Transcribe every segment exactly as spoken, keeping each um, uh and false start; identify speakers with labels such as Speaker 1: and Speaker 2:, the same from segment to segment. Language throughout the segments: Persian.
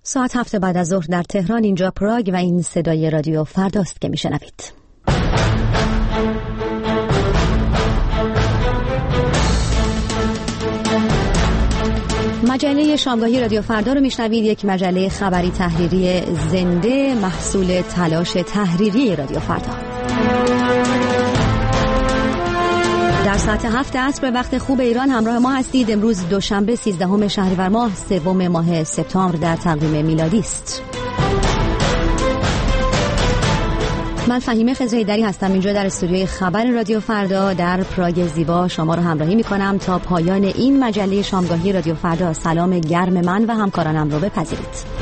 Speaker 1: ساعت هفت بعد از ظهر در تهران، اینجا پراگ و این صدای رادیو فرداست که میشنوید. مجله شامگاهی رادیو فردا رو میشنوید، یک مجله خبری تحریری زنده محصول تلاش تحریری رادیو فردا. در ساعت هفت عصر به وقت خوب ایران همراه ما هستید. امروز دوشنبه سیزدهم شهریور ماه، سوم ماه سپتامبر در تقویم میلادی است. من فهیمه خضره‌ایدری هستم، اینجا در استودیوی خبر رادیو فردا در پراگ زیبا شما رو همراهی می‌کنم تا پایان این مجله شامگاهی رادیو فردا. سلام گرم من و همکارانم رو بپذیرید.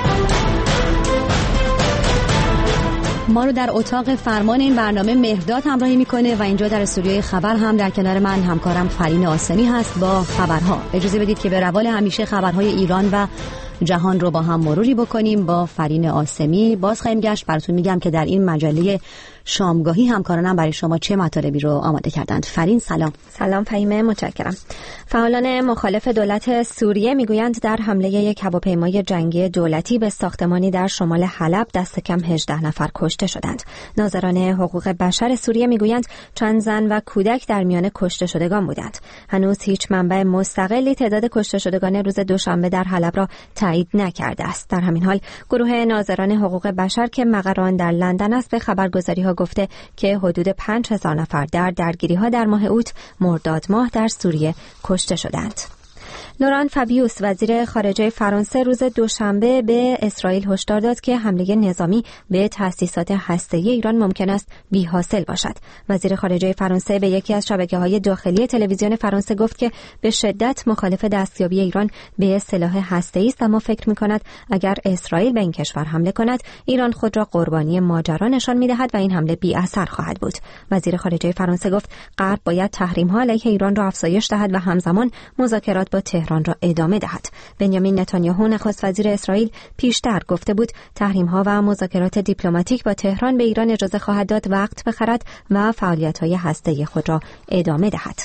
Speaker 1: ما رو در اتاق فرمان این برنامه مهرداد همراهی میکنه و اینجا در استودیوی خبر هم در کنار من همکارم فرین آسمی هست با خبرها. اجازه بدید که به روال همیشه خبرهای ایران و جهان رو با هم مروری بکنیم با فرین آسمی. باز خواهیم گشت براتون میگم که در این مجله شامگاهی همکارانم برای شما چه مطالبی رو آماده کردند. فرین سلام.
Speaker 2: سلام فهیمه، متشکرم. فعالان مخالف دولت سوریه میگویند در حمله یک هواپیمای جنگی دولتی به ساختمانی در شمال حلب دست کم هجده نفر کشته شدند. ناظران حقوق بشر سوریه میگویند چند زن و کودک در میان کشته شدگان بودند. هنوز هیچ منبع مستقلی تعداد کشته شدگان روز دوشنبه در حلب را تایید نکرده است. در همین حال گروه ناظران حقوق بشر که مقر آن در لندن است به خبرگزاری‌ها گفته که حدود پنج هزار نفر در درگیری‌ها در ماه اوت مرداد ماه در سوریه کشته شدند. لوران فابیوس وزیر خارجه فرانسه روز دوشنبه به اسرائیل هشدار داد که حمله نظامی به تأسیسات هسته‌ای ایران ممکن است بی‌حاصل باشد. وزیر خارجه فرانسه به یکی از شبکه‌های داخلی تلویزیون فرانسه گفت که به شدت مخالف دستیابی ایران به سلاح هسته‌ای است، اما فکر می‌کند اگر اسرائیل به این کشور حمله کند ایران خود را قربانی ماجرا نشان می‌دهد و این حمله بی‌اثر خواهد بود. وزیر خارجه فرانسه گفت غرب باید تحریم‌ها علیه ایران را افزایش دهد و همزمان مذاکرات با تهران را ادامه دهد. بنیامین نتانیاهو نخست وزیر اسرائیل پیشتر گفته بود تحریم‌ها و مذاکرات دیپلماتیک با تهران به ایران اجازه خواهد داد وقت بخرد و فعالیت‌های هسته‌ای خود را ادامه دهد.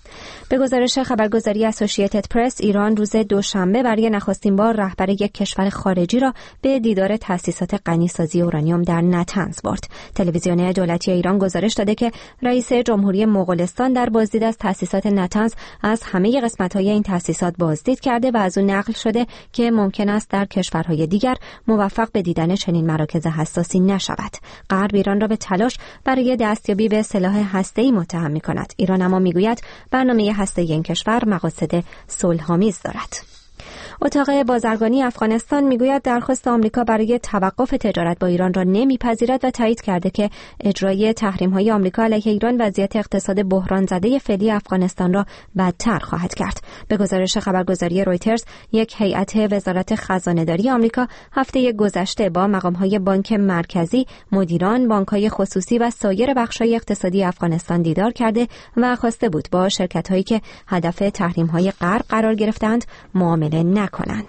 Speaker 2: به گزارش خبرگزاری اسوسییتد پرس، ایران روز دوشنبه برای نخستین بار رهبر یک کشور خارجی را به دیدار تأسیسات غنیسازی اورانیوم در نطنز برد. تلویزیون دولتی ایران گزارش داده که رئیس جمهوری مغولستان در بازدید از تأسیسات نطنز از همه قسمت‌های این تأسیسات بازدید کرده و از او نقل شده که ممکن است در کشورهای دیگر موفق به دیدن چنین مراکز حساسی نشود. غرب ایران را به تلاش برای دستیابی به سلاح هسته‌ای متهم می‌کند. ایران اما می‌گوید برنامه هسته‌ای این کشور مقاصد صلح‌آمیز دارد. اتاق بازرگانی افغانستان میگوید درخواست آمریکا برای توقف تجارت با ایران را نمیپذیرد و تایید کرده که اجرای تحریم‌های آمریکا علیه ایران وضعیت اقتصاد بحران زده فعلی افغانستان را بدتر خواهد کرد. به گزارش خبرگزاری رویترز، یک هیئت وزارت خزانه‌داری آمریکا هفته گذشته با مقام‌های بانک مرکزی، مدیران بانک‌های خصوصی و سایر بخش‌های اقتصادی افغانستان دیدار کرده و خواسته بود با شرکت‌هایی که هدف تحریم‌های غرب قرار گرفتند معامله نکنند. کنند.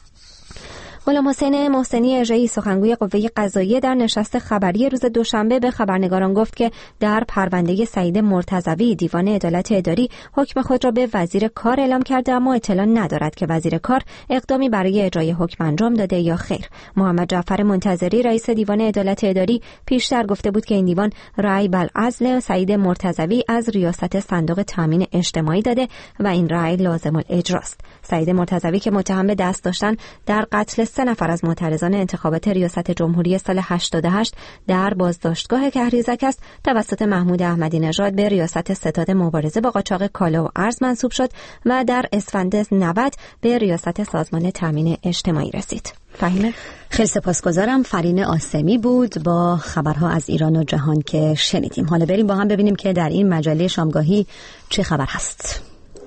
Speaker 2: غلام حسین محسنی اژه‌ای سخنگوی قوه قضاییه در نشست خبری روز دوشنبه به خبرنگاران گفت که در پرونده سعید مرتضوی دیوان عدالت اداری حکم خود را به وزیر کار اعلام کرده، اما اطلاع ندارد که وزیر کار اقدامی برای اجرای حکم انجام داده یا خیر. محمد جعفر منتظری رئیس دیوان عدالت اداری پیشتر گفته بود که این دیوان رأی بر عزل سعید مرتضوی از ریاست صندوق تامین اجتماعی داده و این رأی لازم الاجراست. سعید مرتضوی که متهم به دست داشتن در قتل سه نفر از معترضان انتخابات ریاست جمهوری سال هشتاد و هشت در بازداشتگاه کهریزک است، توسط محمود احمدی نژاد به ریاست ستاد مبارزه با قاچاق کالا و ارز منصوب شد و در اسفند نود به ریاست سازمان تامین اجتماعی رسید. فهیمه،
Speaker 1: خیلی سپاسگزارم. فرین آسمی بود با خبرها از ایران و جهان که شنیدیم. حالا بریم با هم ببینیم که در این مجله شامگاهی چه خبر هست.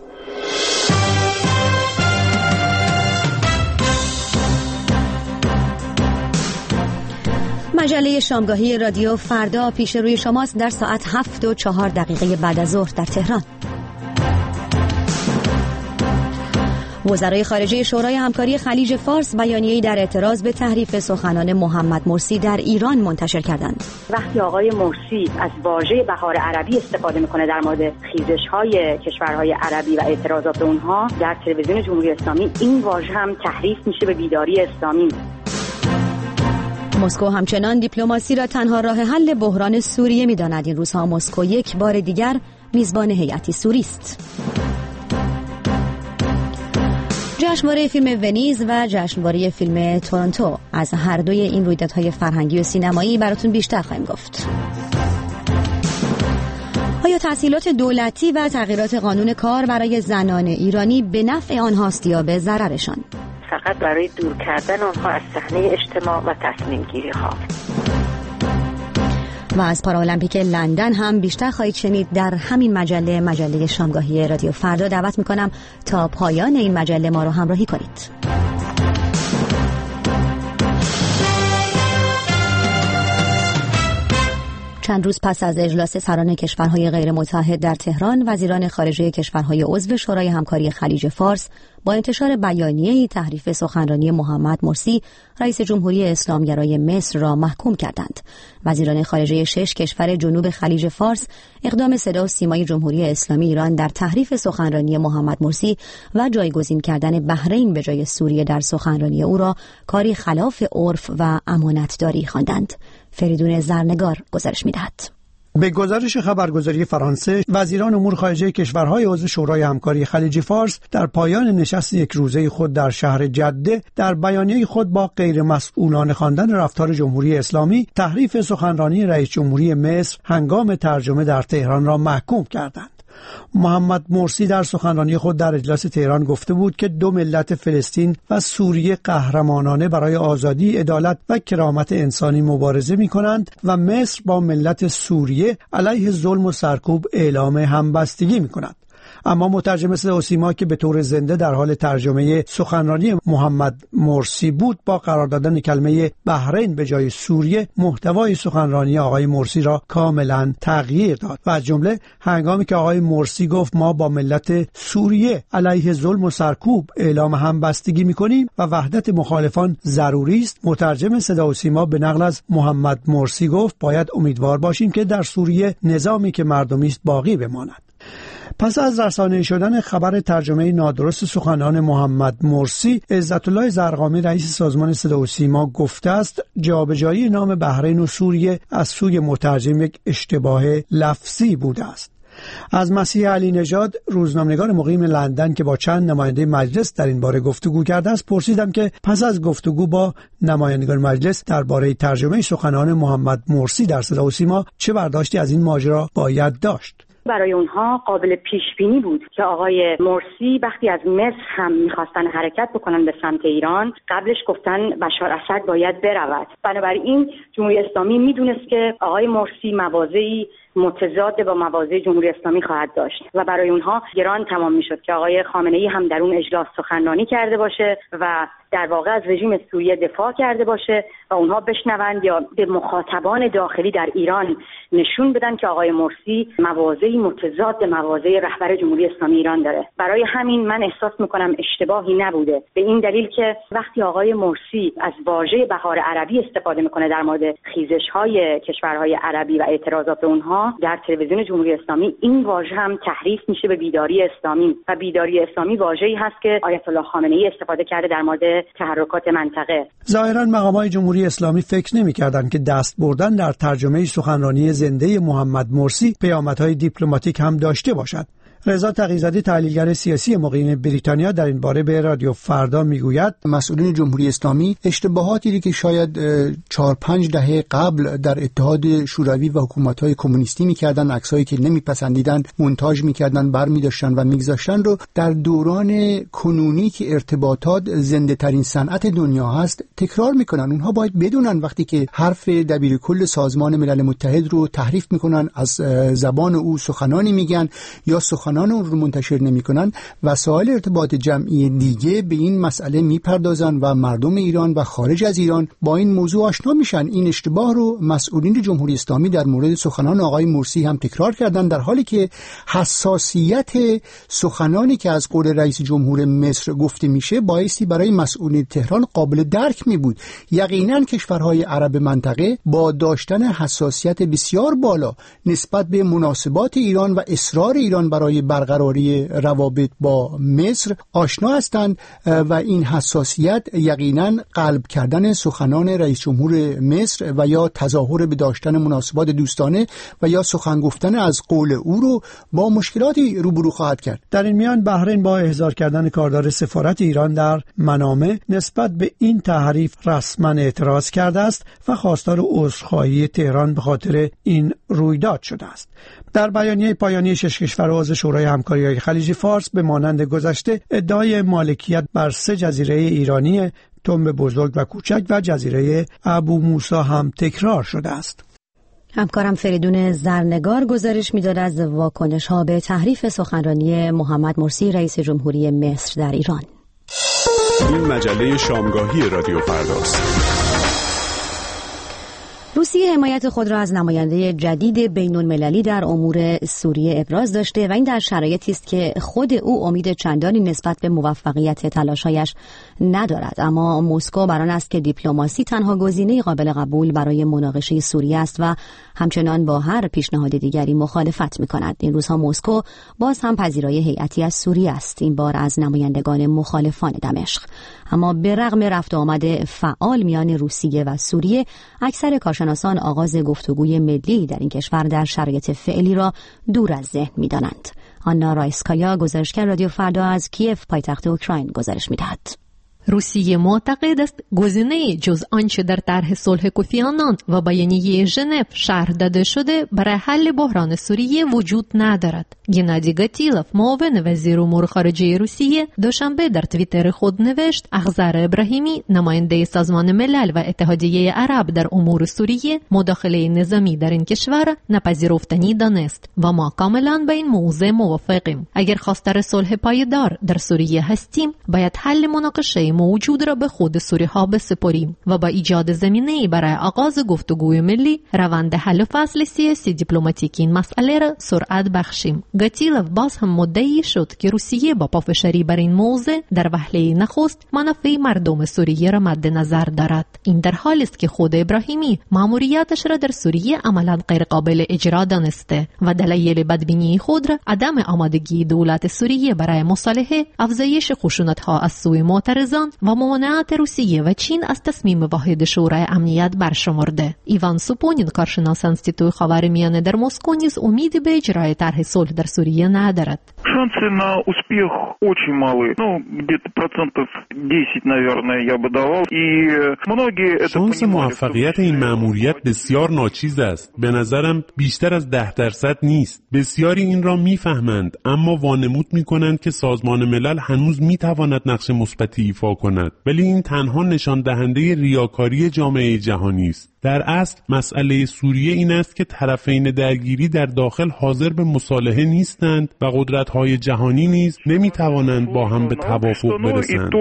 Speaker 1: مجله شامگاهی رادیو فردا پیش روی شماست در ساعت هفت و چهار دقیقه بعد از ظهر در تهران. وزرای خارجه شورای همکاری خلیج فارس بیانیه‌ای در اعتراض به تحریف سخنان محمد مرسی در ایران منتشر کردند.
Speaker 3: وقتی آقای مرسی از واژه بهار عربی استفاده میکنه در مورد خیزش‌های کشورهای عربی و اعتراضات اونها در تلویزیون جمهوری اسلامی، این واژه هم تحریف میشه به بیداری اسلامی.
Speaker 1: مسکو همچنان دیپلماسی را تنها راه حل بحران سوریه می‌داند. این روزها مسکو یک بار دیگر میزبان هیئتی سوری است. جشنواره فیلم ونیز و جشنواره فیلم تورنتو، از هر دوی این رویدادهای فرهنگی و سینمایی براتون بیشتر خواهیم گفت. آیا تسهیلات دولتی و تغییرات قانون کار برای زنان ایرانی به نفع آنهاست یا به ضررشان؟
Speaker 4: فقط برای دور کردن آنها از صحنه اجتماع و تصمیم گیری ها.
Speaker 1: و از پارالمپیک لندن هم بیشتر خواهید شنید در همین مجله مجله شامگاهی رادیو فردا. دعوت میکنم تا پایان این مجله ما رو همراهی کنید. چند روز پس از اجلاس سران کشورهای غیر متحد در تهران، وزیران خارجه کشورهای عضو شورای همکاری خلیج فارس با انتشار بیانیه‌ای تحریف سخنرانی محمد مرسی، رئیس جمهوری اسلامگرای مصر را محکوم کردند. وزیران خارجه شش کشور جنوب خلیج فارس اقدام صدا و سیمای جمهوری اسلامی ایران در تحریف سخنرانی محمد مرسی و جایگزین کردن بحرین به جای سوریه در سخنرانی او را کاری خلاف عرف و امانتداری خواندند. فریدون زرنگار گزارش می‌دهد.
Speaker 5: به گزارش خبرگزاری فرانسه، وزیران امور خارجه کشورهای عضو شورای همکاری خلیج فارس در پایان نشست یک روزه خود در شهر جده در بیانیه خود با غیر مسئولانه خواندن رفتار جمهوری اسلامی تحریف سخنرانی رئیس جمهوری مصر هنگام ترجمه در تهران را محکوم کردند. محمد مرسی در سخنرانی خود در اجلاس تهران گفته بود که دو ملت فلسطین و سوریه قهرمانانه برای آزادی، عدالت و کرامت انسانی مبارزه می‌کنند و مصر با ملت سوریه علیه ظلم و سرکوب اعلام همبستگی می‌کند. اما مترجم صدا و سیما که به طور زنده در حال ترجمه سخنرانی محمد مرسی بود، با قرار دادن کلمه بحرین به جای سوریه محتوای سخنرانی آقای مرسی را کاملا تغییر داد و از جمله هنگامی که آقای مرسی گفت ما با ملت سوریه علیه ظلم و سرکوب اعلام همبستگی می‌کنیم و وحدت مخالفان ضروری است، مترجم صدا و سیما به نقل از محمد مرسی گفت باید امیدوار باشیم که در سوریه نظامی که مردمی است باقی بماند. پس از رسانه‌ای شدن خبر ترجمه نادرست سخنان محمد مرسی، عزت‌الله زرقامی رئیس سازمان صدا و سیما گفته است جابجایی نام بحرین و سوریه از سوی مترجم یک اشتباه لفظی بوده است. از مسیح علی نژاد، روزنامه‌نگار مقیم لندن که با چند نماینده مجلس در این باره گفتگو کرده است، پرسیدم که پس از گفتگو با نمایندگان مجلس درباره ترجمه سخنان محمد مرسی در صدا و سیما چه برداشتی از این ماجرا باید داشت.
Speaker 3: برای اونها قابل پیش بینی بود که آقای مرسی وقتی از مصر هم میخواستن حرکت بکنن به سمت ایران، قبلش گفتن بشار اسد باید برود. بنابراین جمهوری اسلامی میدونست که آقای مرسی مواضعی متضاد با مواضع جمهوری اسلامی خواهد داشت و برای اونها گران تمام میشد که آقای خامنه‌ای هم در اون اجلاس سخنرانی کرده باشه و در واقع از رژیم سوریه دفاع کرده باشه و اونها بشنوند یا به مخاطبان داخلی در ایران نشون بدن که آقای مرسی مواضعی متضاد مواضع رهبر جمهوری اسلامی ایران داره. برای همین من احساس میکنم اشتباهی نبوده، به این دلیل که وقتی آقای مرسی از واژه بهار عربی استفاده میکنه در مورد خیزش‌های کشورهای عربی و اعتراضات اونها در تلویزیون جمهوری اسلامی، این واژه هم تحریف میشه به بیداری اسلامی و بیداری اسلامی واژه‌ای هست که آیت الله خامنه‌ای استفاده کرده در مورد تحرکات منطقه.
Speaker 5: ظاهراً مقامات جمهوری اسلامی فکر نمی‌کردند که دست بردن در ترجمه سخنرانی زنده محمد مرسی پیامدهای دیپلماتیک هم داشته باشد. رضا تقی‌زاده، تحلیلگر سیاسی مقیم بریتانیا، در این باره به رادیو فردا میگوید
Speaker 6: مسئولین جمهوری اسلامی اشتباهاتی که شاید چهار پنج دهه قبل در اتحاد شوروی و حکومت‌های کمونیستی می‌کردن، عکسایی که نمی‌پسندیدن مونتاژ می‌کردن، برمی‌داشتن و می‌گذاشتن رو در دوران کنونی که ارتباطات زنده ترین صنعت دنیا هست تکرار می‌کنن. اونها باید بدونن وقتی که حرف دبیرکل سازمان ملل متحد رو تحریف می‌کنن، از زبان او سخنانی میگن یا سخن سخنان اون رو منتشر نمی‌کنن، وسایل ارتباط جمعی دیگه به این مسئله میپردازن و مردم ایران و خارج از ایران با این موضوع آشنا میشن. این اشتباه رو مسئولین جمهوری اسلامی در مورد سخنان آقای مرسی هم تکرار کردن، در حالی که حساسیت سخنانی که از قول رئیس جمهور مصر گفته میشه بایستی برای مسئولین تهران قابل درک می بود. یقینا کشورهای عرب منطقه با داشتن حساسیت بسیار بالا نسبت به مناسبات ایران و اصرار ایران برای برقراری روابط با مصر آشنا هستند و این حساسیت یقینا قلب کردن سخنان رئیس جمهور مصر و یا تظاهر به داشتن مناسبات دوستانه و یا سخن گفتن از قول او رو با مشکلاتی روبرو خواهد کرد.
Speaker 5: در این میان بحرین با احضار کردن کاردار سفارت ایران در منامه نسبت به این تحریف رسما اعتراض کرده است و خواستار عذرخواهی تهران به خاطر این رویداد شده است. در بیانیه پایانی شش کشور عضو شورای همکاری خلیج فارس به مانند گذشته ادعای مالکیت بر سه جزیره ایرانی تنب بزرگ و کوچک و جزیره ابو موسی هم تکرار شده است.
Speaker 1: همکارم فریدون زرنگار گزارش می‌داد از واکنش‌ها به تحریف سخنرانی محمد مرسی رئیس جمهوری مصر در ایران.
Speaker 7: این مجله شامگاهی رادیو فرداست.
Speaker 1: روسیه حمایت خود را از نماینده جدید بین‌المللی در امور سوریه ابراز داشته و این در شرایطی است که خود او امید چندانی نسبت به موفقیت تلاش‌هایش ندارد. اما مسکو بر آن است که دیپلماسی تنها گزینه قابل قبول برای مناقشه سوریه است و همچنان با هر پیشنهاد دیگری مخالفت می‌کند. این روزها مسکو باز هم پذیرای هیئتی از سوریه است، این بار از نمایندگان مخالفان دمشق. اما به رغم رفت و آمد فعال میان روسیه و سوریه، اکثر کارشناسان آغاز گفتگوی ملی در این کشور در شرایط فعلی را دور از ذهن می‌دانند. آنا رایسکایا، گزارشگر رادیو فردا از کیف پایتخت اوکراین، گزارش می‌دهد.
Speaker 8: روسیه معتقد است گزینه جز آنچه در طرح صلح کوفی آنان و بیانیه ژنو شرح داده شده برای حل بحران سوریه وجود ندارد. گنادی گاتیلوف، معاون وزیر امور خارجه روسیه، دوشنبه در توییتر خود نوشت اخضر ابراهیمی، نماینده سازمان ملل و اتحادیه عرب در امور سوریه، مداخله نظامی در این کشور نپذیرفتنی دانست و ما کاملا با این موضوع موافقیم. اگر خواستار صلح پایدار در سوریه هستیم، باید حل مناقشه موجود را به خود سوری ها بسپاریم و با ایجاد زمینه‌ای برای آغاز گفتگوی ملی روند حل و فصل سیاسی دیپلماتیک این مسئله را سرعت بخشیم. گاتیلوف باز هم مدعی شد که روسیه با پافشاری بر این موضوع در وهله نخست منافع مردم سوریه را مد نظر دارد. این در حالی است که خود ابراهیمی مأموریتش را در سوریه عملاً غیر قابل اجرا دانسته و دلایل بدبینی خود را عدم آمادگی دولت سوریه برای مصالحه، افزایش خشونت‌ها از سوی معترضان و ممانعت روسیه و چین از تصمیم واحد شورای امنیت برشمرده. ایوان سوپونین، کارشناس انستیتوی خاورمیانه در مسکو، نیز امیدی به اجرای طرح صلح در سوریه ندارد.
Speaker 9: Шансы на успех очень малы. Ну, где-то процентов десять, наверное, я бы давал. И многие это
Speaker 7: شانس موفقیت این مأموریت بسیار ناچیز است. به نظرم بیشتر از ده درصد نیست. بسیاری این را میفهمند، اما وانمود میکنند که سازمان ملل هنوز میتواند نقش مثبتی ایفا کند. ولی این تنها نشان دهنده ریاکاری جامعه جهانی است. در اصل مسئله سوریه این است که طرفین درگیری در داخل حاضر به مصالحه نیستند و قدرت‌های جهانی نیز نمی‌توانند با هم به توافق برسند.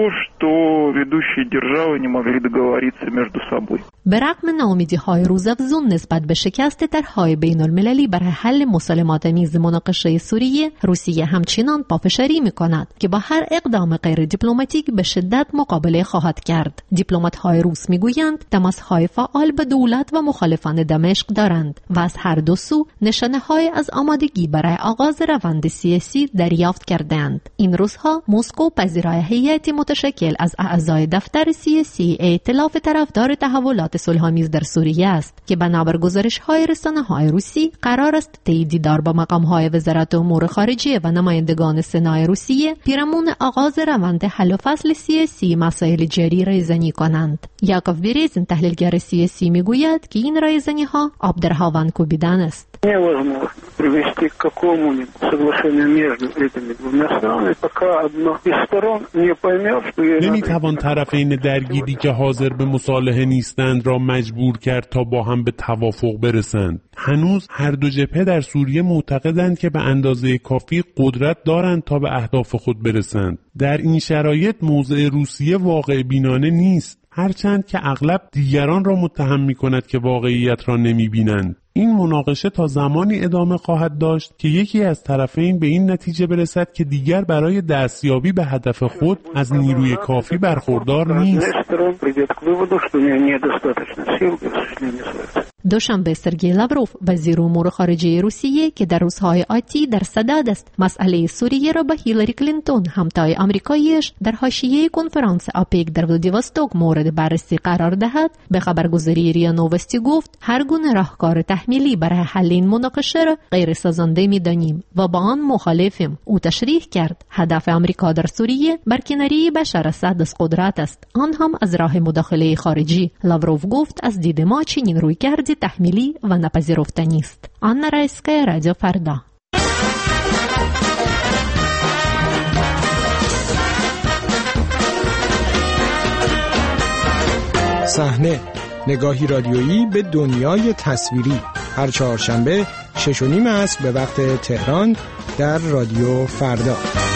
Speaker 8: به رغم ناامیدی‌های روزافزون نسبت به شکست طرح‌های بین‌المللی برای حل مسالمت‌آمیز مناقشه سوریه، روسیه همچنان پافشاری می‌کند که با هر اقدام غیر دیپلماتیک به شدت مقابله خواهد کرد. دیپلمات‌های روس می‌گویند تماس‌های فعال به دولت و مخالفان دمشق دارند و از هر دو سو نشانه‌های از آمادگی برای آغاز روند سیاسی دریافت کردند. این روزها مسکو پذیرای هیئتی متشکل از اعضای دفتر سیاسی ائتلاف طرفدار تحولات صلح‌آمیز در سوریه است که بنابر گزارش‌های رسانه‌های روسی قرار است طی دیدار با مقام‌های وزارت امور خارجه و نمایندگان سنای روسیه پیرامون آغاز روند حل و فصل سیاسی مسائل جاری ریزنی کنند. یاکوف بریزین، تحلیلگر سیاسی، میگوید که این رایزنی ها آب در هاون کوبیدن است.
Speaker 10: невозможно привести к какому-нибудь соглашению между этими двумя странами, пока одна из сторон не поймет, что ей
Speaker 7: نمیتوان طرفین درگیری که حاضر به مصالحه نیستند را مجبور کرد تا با هم به توافق برسند. هنوز هر دو جبهه در سوریه معتقدند که به اندازه کافی قدرت دارند تا به اهداف خود برسند. در این شرایط موضع روسیه واقع بینانه نیست، هرچند که اغلب دیگران را متهم می‌کند که واقعیت را نمی‌بینند. این مناقشه تا زمانی ادامه خواهد داشت که یکی از طرفین به این نتیجه برسد که دیگر برای دستیابی به هدف خود از نیروی کافی برخوردار نیست.
Speaker 8: دوشنبه سرگئی لاوروف وزیر امور خارجه روسیه که در روزهای آتی در صدد است مسئله سوریه را به هیلاری کلینتون همتای آمریکاییش در حاشیه کنفرانس آپک در ولادیواستوک مورد بررسی قرار دهد، به خبرگزاری ریا نووستی گفت هر گونه راهکار تحمیلی برای حل این مناقشه را غیر سازنده می‌دانیم و با آن مخالفیم. او تشریح کرد هدف آمریکا در سوریه برکناری بشار اسد از قدرت است، آن هم از راه مداخله خارجی. لاوروف گفت از دید ما چنین رویکردی تحمیلی و نپذیرفتنی است. آنا رایسکایا، رادیو فردا.
Speaker 11: صحنه، نگاهی رادیویی به دنیای تصویری، هر چهارشنبه شش و نیم عصر به وقت تهران در رادیو فردا.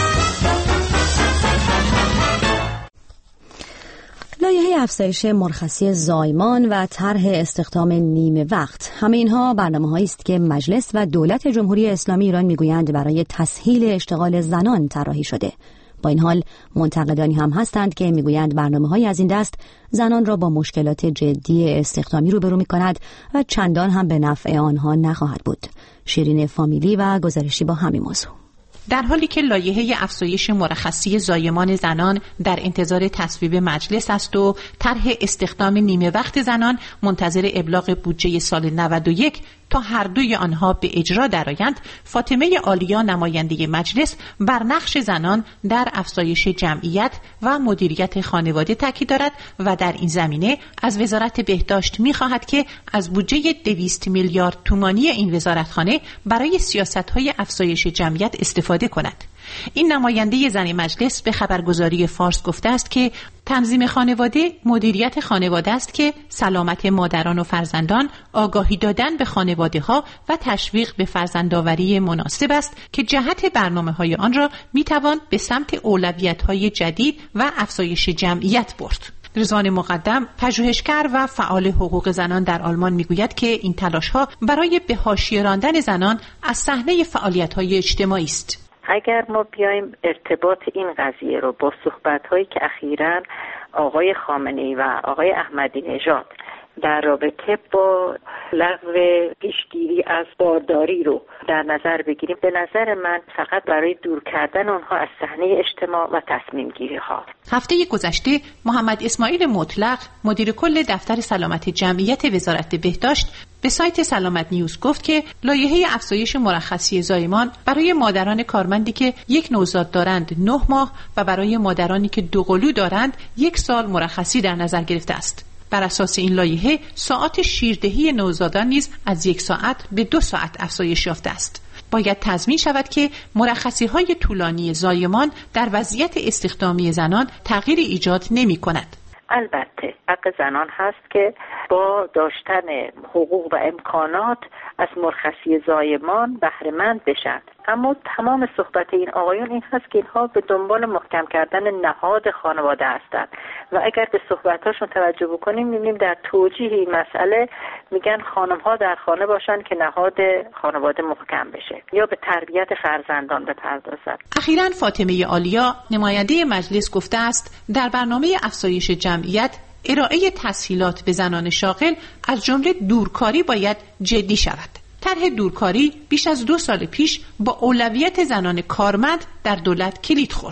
Speaker 1: لایحه افزایش مرخصی زایمان و طرح استخدام نیمه وقت، همه اینها برنامه‌هایی است که مجلس و دولت جمهوری اسلامی ایران میگویند برای تسهیل اشتغال زنان طراحی شده. با این حال منتقدانی هم هستند که میگویند برنامه‌های از این دست زنان را با مشکلات جدی استخدامی روبرو می‌کند و چندان هم به نفع آنها نخواهد بود. شیرین فامیلی و گزارشی با همین موضوع.
Speaker 12: در حالی که لایحه افزایش مرخصی زایمان زنان در انتظار تصویب مجلس است و طرح استخدام نیمه وقت زنان منتظر ابلاغ بودجه سال نود و یک تا هر دوی آنها به اجرا درآیند، فاطمه آلیا نماینده مجلس بر نقش زنان در افزایش جمعیت و مدیریت خانواده تاکید دارد و در این زمینه از وزارت بهداشت می‌خواهد که از بودجه دویست میلیارد تومانی این وزارتخانه برای سیاست‌های افزایش جمعیت استفاده کند. این نماینده زن مجلس به خبرگزاری فارس گفته است که تنظیم خانواده مدیریت خانواده است که سلامت مادران و فرزندان، آگاهی دادن به خانواده‌ها و تشویق به فرزندآوری مناسب است که جهت برنامه‌های آن را می‌توان به سمت اولویت‌های جدید و افزایش جمعیت برد. رضوان مقدم، پژوهشگر و فعال حقوق زنان در آلمان میگوید که این تلاش‌ها برای به حاشیه راندن زنان از صحنه فعالیت‌های اجتماعی است.
Speaker 4: اگر ما بیایم ارتباط این قضیه رو با صحبت‌هایی که اخیراً آقای خامنه‌ای و آقای احمدی نژاد در رابطه با لغو پیشگیری از بارداری رو در نظر بگیریم، به نظر من فقط برای دور کردن اونها از صحنه اجتماع و تصمیم گیری ها.
Speaker 12: هفته گذشته محمد اسماعیل مطلق، مدیر کل دفتر سلامت جمعیت وزارت بهداشت، به سایت سلامت نیوز گفت که لایحه افزایش مرخصی زایمان برای مادران کارمندی که یک نوزاد دارند نه ماه و برای مادرانی که دو قلو دارند یک سال مرخصی در نظر گرفته است. بر اساس این لایحه ساعات شیردهی نوزادان نیز از یک ساعت به دو ساعت افزایش یافته است. باید تضمین شود که مرخصی‌های طولانی زایمان در وضعیت استخدامی زنان تغییر ایجاد نمی‌کند.
Speaker 4: البته حق زنان هست که با داشتن حقوق و امکانات از مرخصی زایمان بهره مند بشن، اما تمام صحبت این آقایون این هست که اینها به دنبال محکم کردن نهاد خانواده هستند و اگر به صحبتاشون توجه بکنیم می‌بینیم در توجیه این مسئله میگن خانم‌ها در خانه باشن که نهاد خانواده محکم بشه یا به تربیت فرزندان بپردازند.
Speaker 12: اخیراً فاطمه آلیا نماینده مجلس گفته است در برنامه افزایش جمعیت ارائه تسهیلات به زنان شاغل از جمله دورکاری باید جدی شود. طرح دورکاری بیش از دو سال پیش با اولویت زنان کارمند در دولت کلید خورد.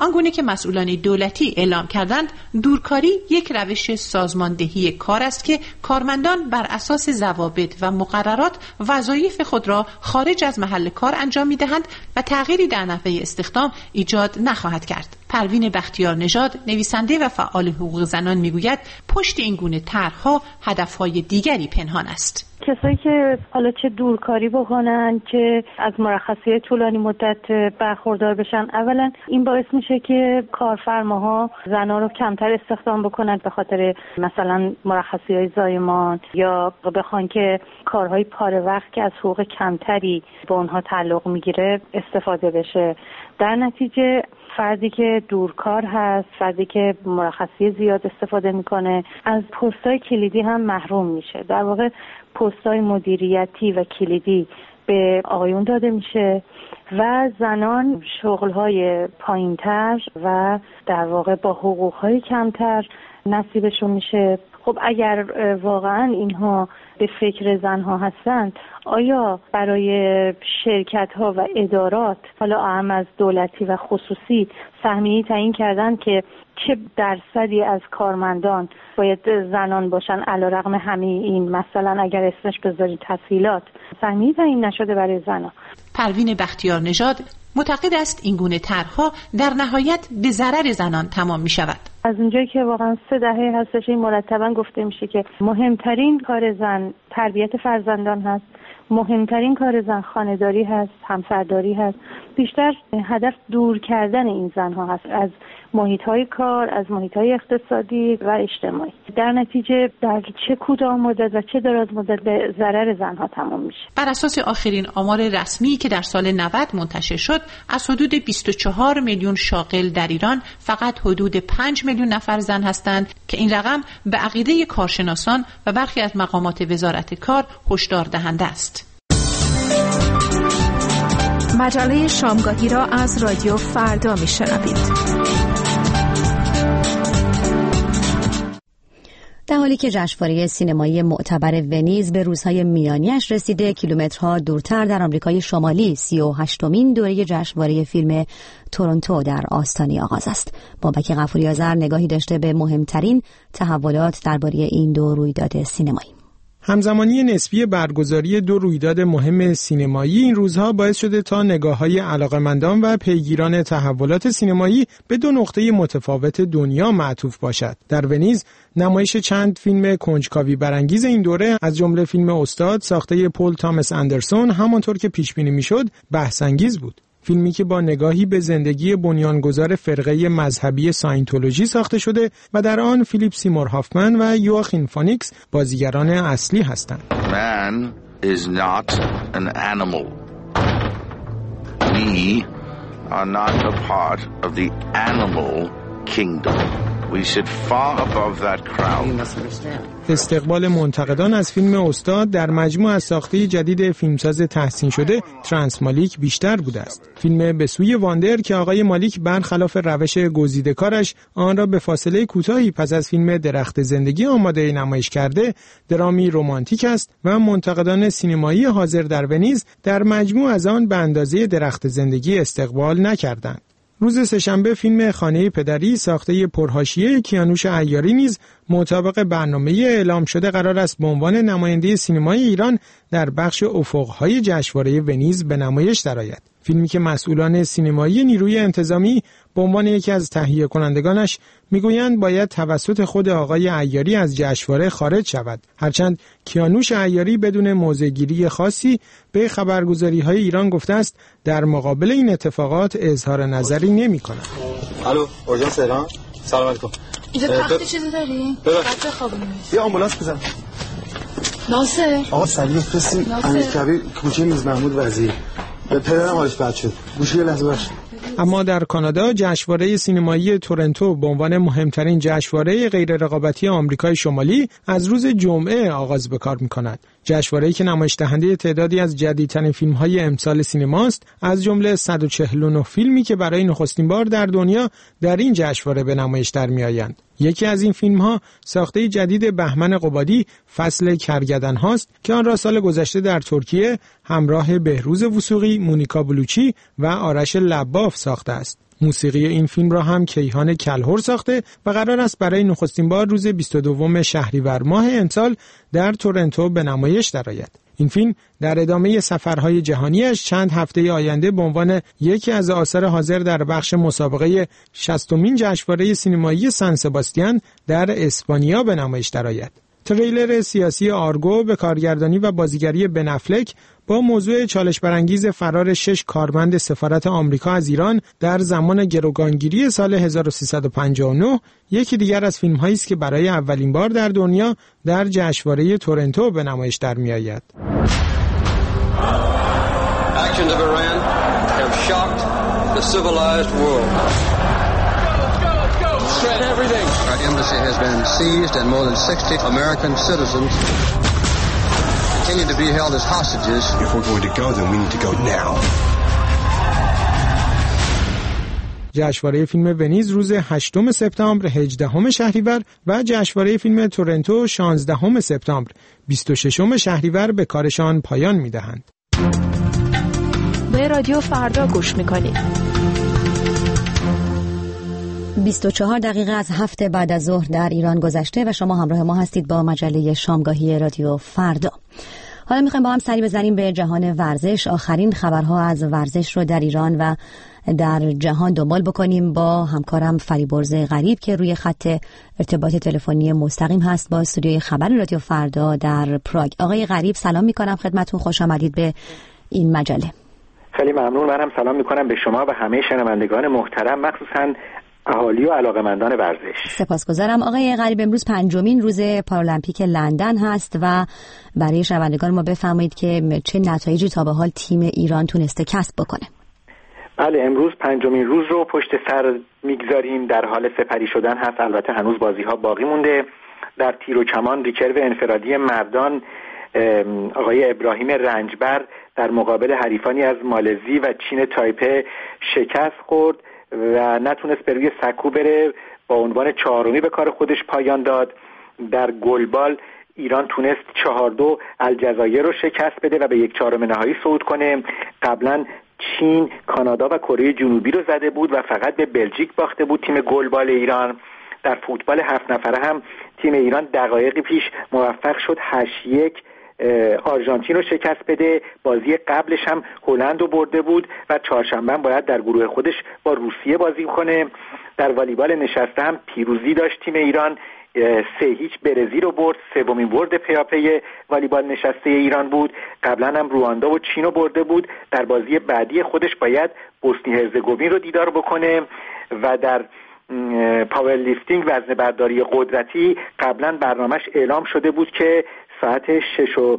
Speaker 12: آنگونه که مسئولان دولتی اعلام کردند، دورکاری یک روش سازماندهی کار است که کارمندان بر اساس ضوابط و مقررات وظایف خود را خارج از محل کار انجام می‌دهند و تغییری در نحوه استخدام ایجاد نخواهد کرد. پروین بختیار نژاد، نویسنده و فعال حقوق زنان، میگوید پشت این گونه طرح‌ها هدف‌های دیگری پنهان است.
Speaker 13: کسایی که حالا چه دورکاری بکنن چه از مرخصی طولانی مدت برخوردار بشن، اولا این باعث میشه که کارفرماها زنان رو کمتر استخدام بکنن به خاطر مثلا مرخصی های زایمان، یا بخوان که کارهای پاره وقت که از حقوق کمتری به اونها تعلق میگیره استفاده بشه. در نتیجه فردی که دورکار هست، فردی که مرخصی زیاد استفاده میکنه، از پست‌های کلیدی هم محروم میشه. در واقع پست‌های مدیریتی و کلیدی به آقایون داده میشه و زنان شغل‌های پایین‌تر و در واقع با حقوق‌های کمتر نصیبشون میشه. خب اگر واقعا اینها به فکر زنها هستند، آیا برای شرکت‌ها و ادارات، حالا اهم از دولتی و خصوصی، سهمیه‌ای تعیین کردن که چه درصدی از کارمندان باید زنان باشن علیرغم همه این، مثلا اگر اسمش بذارید تسهیلات، سهمیه‌ای تعیین نشده برای زنان؟
Speaker 12: پروین بختیار نژاد معتقد است این گونه طرح‌ها در نهایت به ضرر زنان تمام می‌شود.
Speaker 13: از اونجایی که واقعا سه دهه هستش این مرتباً گفته میشه که مهمترین کار زن تربیت فرزندان هست، مهمترین کار زن خانه‌داری هست، همسرداری هست. بیشتر هدف دور کردن این زنها هست از محیط‌های کار، از محیط‌های اقتصادی و اجتماعی. در نتیجه در چه کوتاه مدت و چه دراز مدت به ضرر زنها تمام میشه.
Speaker 12: بر اساس آخرین آمار رسمی که در سال نود منتشر شد، از حدود بیست و چهار میلیون شاغل در ایران فقط حدود پنج میلیون نفر زن هستند که این رقم به عقیده کارشناسان و برخی از مقامات وزارت کار هشدار دهنده است.
Speaker 14: مجله شامگاهی را از رادیو فردا میشنوید.
Speaker 1: در حالی که جشنواره سینمایی معتبر ونیز به روزهای میانیش رسیده، کیلومترها دورتر در آمریکای شمالی سی و هشتمین دوره جشنواره فیلم تورنتو در آستانه آغاز است. بابک غفوری آذر نگاهی داشته به مهمترین تحولات درباره این دو رویداد سینمایی.
Speaker 11: همزمانی نسبی برگزاری دو رویداد مهم سینمایی این روزها باعث شده تا نگاه‌های علاقه‌مندان و پیگیران تحولات سینمایی به دو نقطه متفاوت دنیا معطوف باشد. در ونیز نمایش چند فیلم کنجکاوی برانگیز این دوره از جمله فیلم استاد ساخته پل تامس اندرسون همانطور که پیش بینی می‌شد بحث‌انگیز بود. فیلمی که با نگاهی به زندگی بنیانگذار فرقه مذهبی ساینتولوژی ساخته شده و در آن فیلیپ سیمور هافمن و یواخین فونیکس بازیگران اصلی هستند.
Speaker 15: Man is not an animal. We are not a part of the animal kingdom. We sit far above that crowd.
Speaker 11: استقبال منتقدان از فیلم استاد در مجموع از ساخته جدید فیلمساز تحسین شده ترانس مالیک بیشتر بوده است. فیلم به سوی واندر که آقای مالیک برخلاف روش گزیده کارش آن را به فاصله کوتاهی پس از فیلم درخت زندگی آماده نمایش کرده، درامی رمانتیک است و منتقدان سینمایی حاضر در ونیز در مجموع از آن به اندازه درخت زندگی استقبال نکردند. روز سه‌شنبه فیلم خانه پدری ساخته پرحاشیه کیانوش عیاری نیز مطابق برنامه اعلام شده قرار است به عنوان نماینده سینمای ایران در بخش افق‌های جشنواره ونیز به نمایش درآید. فیلمی که مسئولان سینمایی نیروی انتظامی به عنوان یکی از تهیه کنندگانش میگویند باید توسط خود آقای عیاری از جشنواره خارج شود، هرچند کیانوش عیاری بدون موضع‌گیری خاصی به خبرگزاری‌های ایران گفته است در مقابل این اتفاقات اظهار نظری نمی‌کند.
Speaker 16: الو، اورژانس ایران. سلام علیکم.
Speaker 17: اینجا تخت چیزی داری؟ بچه خوابونی.
Speaker 16: یه آمبولانس بزن.
Speaker 17: ناصر.
Speaker 16: آقا سلیم فرستی امیرکبیر کوچه میز محمود وزیر. به پدرم حالش بد شد. گوشی یه لحظه باش.
Speaker 11: اما در کانادا جشنواره سینمایی تورنتو به عنوان مهمترین جشنواره غیر رقابتی آمریکای شمالی از روز جمعه آغاز به کار می‌کند. جشنواره‌ای که نمایش دهنده تعدادی از جدیدترین فیلم‌های امسال سینماست، از جمله صد و چهل و نه فیلمی که برای نخستین بار در دنیا در این جشنواره به نمایش در می‌آیند. یکی از این فیلم‌ها ساخته جدید بهمن قبادی فصل کرگدن هاست که آن را سال گذشته در ترکیه همراه بهروز وثوقی، مونیکا بلوچی و آرش لباف ساخته است. موسیقی این فیلم را هم کیهان کلهر ساخته و قرار است برای نخستین بار روز بیست و دوم شهریور ماه امسال در تورنتو به نمایش درآید. این فیلم در ادامه سفرهای جهانیش چند هفته آینده به عنوان یکی از آثار حاضر در بخش مسابقه شصتمین جشنواره سینمایی سن سباستیان در اسپانیا به نمایش درآید. تریلر سیاسی آرگو به کارگردانی و بازیگری بن افلک با موضوع چالش برانگیز فرار شش کارمند سفارت آمریکا از ایران در زمان گروگانگیری سال هزار و سیصد و پنجاه و نه یکی دیگر از فیلم‌هایی است که برای اولین بار در دنیا در جشنواره تورنتو به نمایش در می‌آید.
Speaker 18: Actions of Iran have shocked the civilized world. Shred everything. Our embassy has been seized and more than sixty American citizens continue to be held as hostages.
Speaker 19: If we're going to go, then we need to go now.
Speaker 11: جشنواره فیلم ونیز روز هشتم سپتامبر، هجدهم شهریور و جشنواره فیلم تورنتو شانزدهم سپتامبر، بیست و ششم شهریور به کارشان پایان می‌دهند.
Speaker 14: به رادیو فردا گوش می‌کنید.
Speaker 1: بیست و چهار دقیقه از هفت بعد از ظهر در ایران گذشته و شما همراه ما هستید با مجله شامگاهی رادیو فردا. حالا میخوایم با هم سری بزنیم به جهان ورزش. آخرین خبرها از ورزش رو در ایران و در جهان دنبال بکنیم با همکارم فریبرز غریب که روی خط ارتباط تلفنی مستقیم هست با استودیوی خبر رادیو فردا در پراگ. آقای غریب سلام میکنم خدمتتون، خوش آمدید به این مجله.
Speaker 20: خیلی ممنون. منم سلام میکنم به شما و همه شنوندگان محترم، مخصوصا اهالی و علاقه‌مندان ورزش.
Speaker 1: سپاسگزارم. آقای غریب، امروز پنجمین روز پارالمپیک لندن هست و برای شنوندگان ما بفرمایید که چه نتایجی تا به حال تیم ایران تونسته کسب بکنه.
Speaker 20: بله، امروز پنجمین روز رو پشت سر میگذاریم. در حال سپری شدن هست. البته هنوز بازی‌ها باقی مونده. در تیر و کمان ریکرو انفرادی مردان آقای ابراهیم رنجبر در مقابل حریفانی از مالزی و چین تایپه شکست خورد و نتونست به روی سکو بره، با عنوان چهارمی به کار خودش پایان داد. در گلبال ایران تونست چهار دو الجزایر رو شکست بده و به یک چهارم نهایی صعود کنه. قبلا چین، کانادا و کره جنوبی رو زده بود و فقط به بلژیک باخته بود تیم گلبال ایران. در فوتبال هفت نفره هم تیم ایران دقایقی پیش موفق شد هشت یک آرژانتین رو شکست بده. بازی قبلش هم هلند رو برده بود و چهارشنبه باید در گروه خودش با روسیه بازی کنه. در والیبال نشسته هم پیروزی داشت تیم ایران، سه هیچ برزیل رو برد. سومین برد پیاپی والیبال نشسته ایران بود. قبلا هم رواندا و چین رو برده بود. در بازی بعدی خودش باید بوسنی هرزگوین رو دیدار بکنه. و در پاور لیفتینگ وزنه برداری قدرتی قبلا برنامهش اعلام شده بود که ساعت شش و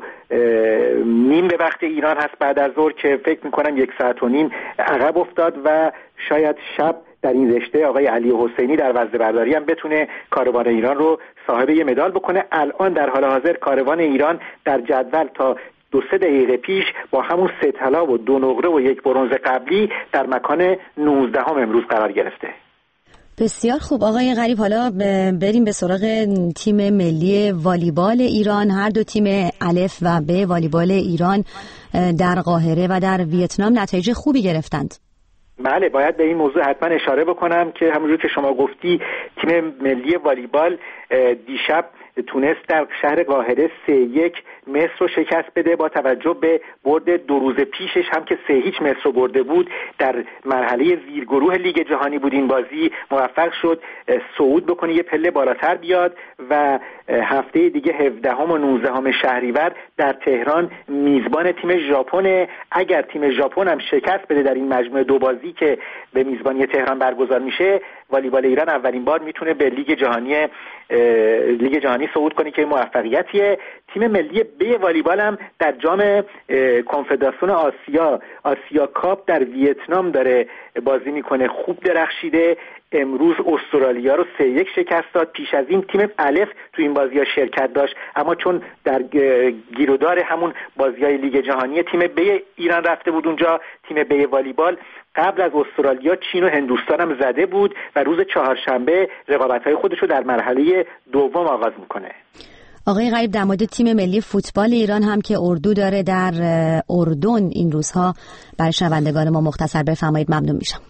Speaker 20: نیم به وقت ایران هست بعد از ظهر، که فکر میکنم یک ساعت و نیم عقب افتاد و شاید شب در این رشته آقای علی حسینی در وزنه برداری هم بتونه کاروان ایران رو صاحب یه مدال بکنه. الان در حال حاضر کاروان ایران در جدول تا دو سه دقیقه پیش با همون سه طلا و دو نقره و یک برنز قبلی در مکان نوزدهم امروز قرار گرفته.
Speaker 1: بسیار خوب. آقای غریب، حالا بریم به سراغ تیم ملی والیبال ایران. هر دو تیم الف و ب والیبال ایران در قاهره و در ویتنام نتایج خوبی گرفتند.
Speaker 20: بله، باید به این موضوع حتما اشاره بکنم که همونجور که شما گفتی تیم ملی والیبال دیشب تونست در شهر قاهره سه یک مصر رو شکست بده. با توجه به برد دو روز پیشش هم که سه هیچ مصر رو برده بود، در مرحله زیرگروه لیگ جهانی بود این بازی، موفق شد صعود بکنه، یه پله بالاتر بیاد و هفته دیگه هفدهم و نوزدهم شهریور در تهران میزبان تیم ژاپن. اگر تیم ژاپن هم شکست بده در این مجموعه دو بازی که به میزبانی تهران برگزار میشه، والیبال ایران اولین بار میتونه به لیگ جهانی لیگ جهانی صعود کنه که موفقیتیه. تیم ملی ب والیبال هم در جام کنفدراسیون آسیا آسیا کاپ در ویتنام داره بازی میکنه. خوب درخشیده. امروز استرالیا رو سه یک شکست داد. پیش از این تیم الف تو این بازی‌ها شرکت داشت، اما چون در گیرودار همون بازی‌های لیگ جهانی تیم ب ایران رفته بود اونجا، تیم ب والیبال قبل از استرالیا چین و هندوستان هم زده بود و روز چهارشنبه رقابت‌های خودش رو در مرحله دوم آغاز میکنه.
Speaker 1: آقای غریب، در مورد تیم ملی فوتبال ایران هم که اردو داره در اردن این روزها برای شنوندگان ما مختصر بفرمایید، ممنون میشم.